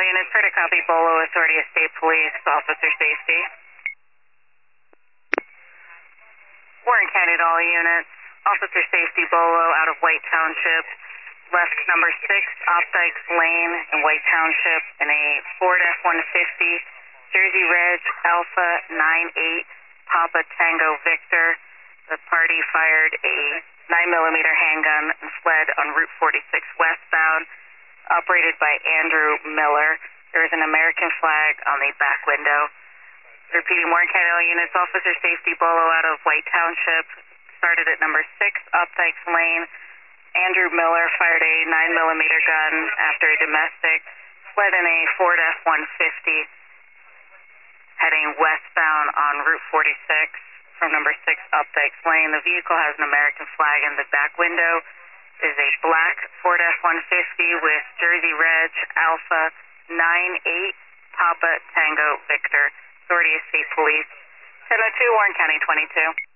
all units, heard a copy, Bolo, Authority of State Police, Officer Safety. Warren County to all units, Officer Safety, Bolo, out of White Township, left number 6, Opdykes Lane in White Township in a Ford F-150, Jersey Reg, Alpha 98, Papa Tango Victor. The party fired a 9mm handgun and fled on Route 46 westbound, operated by Andrew Miller. There is an American flag on the back window. Repeating, Warren County all units, Officer Safety, Bolo, out of White Township, started at number 6, Opdykes Lane. Andrew Miller fired a 9mm gun after a domestic, fled in a Ford F-150, heading westbound on Route 46 from number 6, Opdykes Lane. The vehicle has an American flag in the back window. It is a black Ford F-150 with Jersey Reg, Alpha 98, Papa Tango Victor. Authority of State Police, 1002, Warren County 22.